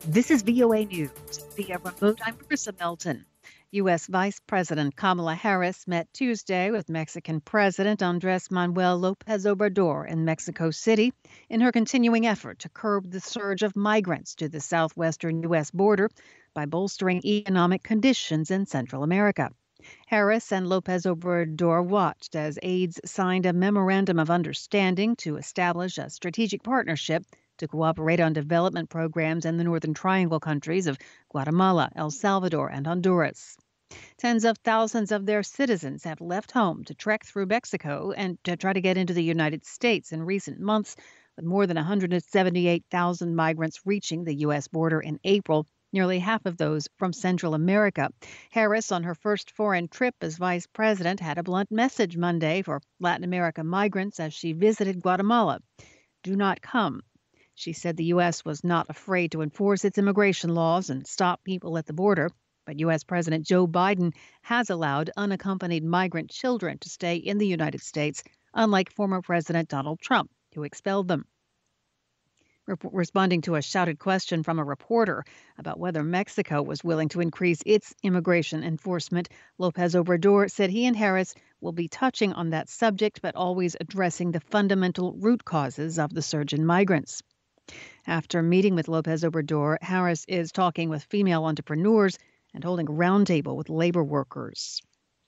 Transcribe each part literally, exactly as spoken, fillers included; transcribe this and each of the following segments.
This is V O A News. Via remote, I'm Marissa Melton. U S. Vice President Kamala Harris met Tuesday with Mexican President Andrés Manuel López Obrador in Mexico City in her continuing effort to curb the surge of migrants to the southwestern U S border by bolstering economic conditions in Central America. Harris and López Obrador watched as aides signed a memorandum of understanding to establish a strategic partnership to cooperate on development programs in the Northern Triangle countries of Guatemala, El Salvador, and Honduras. Tens of thousands of their citizens have left home to trek through Mexico and to try to get into the United States in recent months, with more than one hundred seventy-eight thousand migrants reaching the U S border in April, nearly half of those from Central America. Harris, on her first foreign trip as vice president, had a blunt message Monday for Latin American migrants as she visited Guatemala. Do not come. She said the U S was not afraid to enforce its immigration laws and stop people at the border. But U S. President Joe Biden has allowed unaccompanied migrant children to stay in the United States, unlike former President Donald Trump, who expelled them. Responding to a shouted question from a reporter about whether Mexico was willing to increase its immigration enforcement, López Obrador said he and Harris will be touching on that subject, but always addressing the fundamental root causes of the surge in migrants. After meeting with López Obrador, Harris is talking with female entrepreneurs and holding a roundtable with labor workers.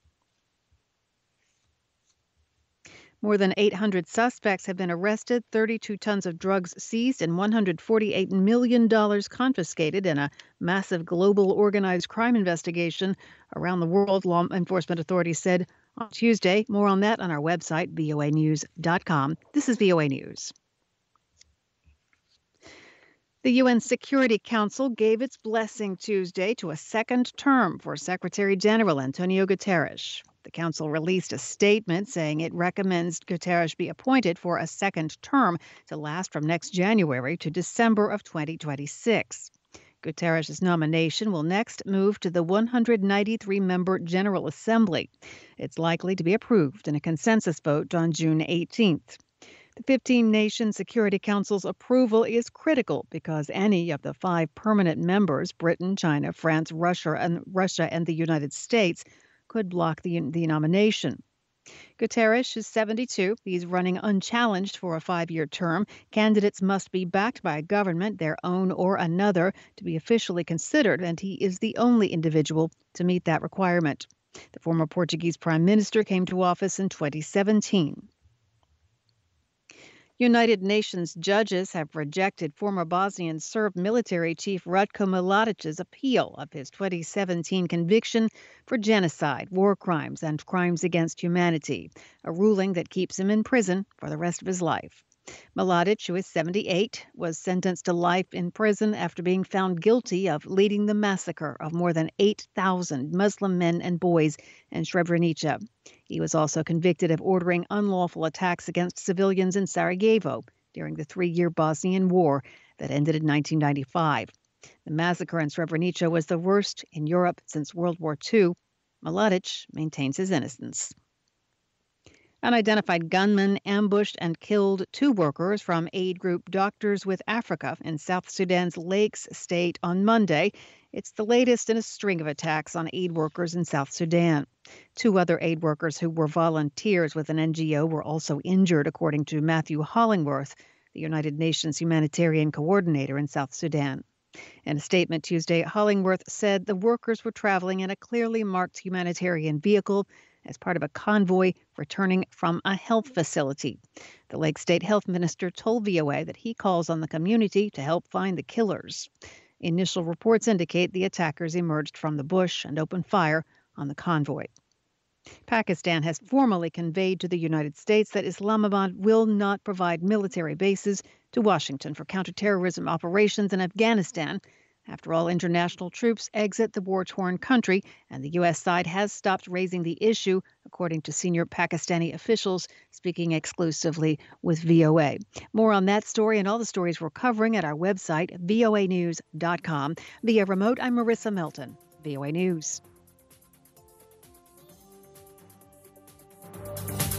More than eight hundred suspects have been arrested, thirty-two tons of drugs seized, and one hundred forty-eight million dollars confiscated in a massive global organized crime investigation around the world, law enforcement authorities said on Tuesday. More on that on our website, V O A news dot com. This is V O A News. The U N Security Council gave its blessing Tuesday to a second term for Secretary General Antonio Guterres. The council released a statement saying it recommends Guterres be appointed for a second term to last from next January to December of twenty twenty-six. Guterres' nomination will next move to the one hundred ninety-three member General Assembly. It's likely to be approved in a consensus vote on June eighteenth. The fifteen-nation Security Council's approval is critical because any of the five permanent members, Britain, China, France, Russia, and Russia, and the United States, could block the, the nomination. Guterres is seventy-two. He's running unchallenged for a five-year term. Candidates must be backed by a government, their own or another, to be officially considered, and he is the only individual to meet that requirement. The former Portuguese prime minister came to office in twenty seventeen. United Nations judges have rejected former Bosnian Serb military chief Ratko Mladic's appeal of his twenty seventeen conviction for genocide, war crimes, and crimes against humanity, a ruling that keeps him in prison for the rest of his life. Mladic, who is seventy-eight, was sentenced to life in prison after being found guilty of leading the massacre of more than eight thousand Muslim men and boys in Srebrenica. He was also convicted of ordering unlawful attacks against civilians in Sarajevo during the three-year Bosnian War that ended in nineteen ninety-five. The massacre in Srebrenica was the worst in Europe since World War Two. Mladic maintains his innocence. Unidentified gunmen ambushed and killed two workers from aid group Doctors with Africa in South Sudan's Lakes State on Monday. It's the latest in a string of attacks on aid workers in South Sudan. Two other aid workers who were volunteers with an N G O were also injured, according to Matthew Hollingworth, the United Nations humanitarian coordinator in South Sudan. In a statement Tuesday, Hollingworth said the workers were traveling in a clearly marked humanitarian vehicle as part of a convoy returning from a health facility. The Lake State Health Minister told V O A that he calls on the community to help find the killers. Initial reports indicate the attackers emerged from the bush and opened fire on the convoy. Pakistan has formally conveyed to the United States that Islamabad will not provide military bases to Washington for counterterrorism operations in Afghanistan. After all, international troops exit the war-torn country, and the U S side has stopped raising the issue, according to senior Pakistani officials speaking exclusively with V O A. More on that story and all the stories we're covering at our website, V O A news dot com. Via remote, I'm Marissa Melton, V O A News.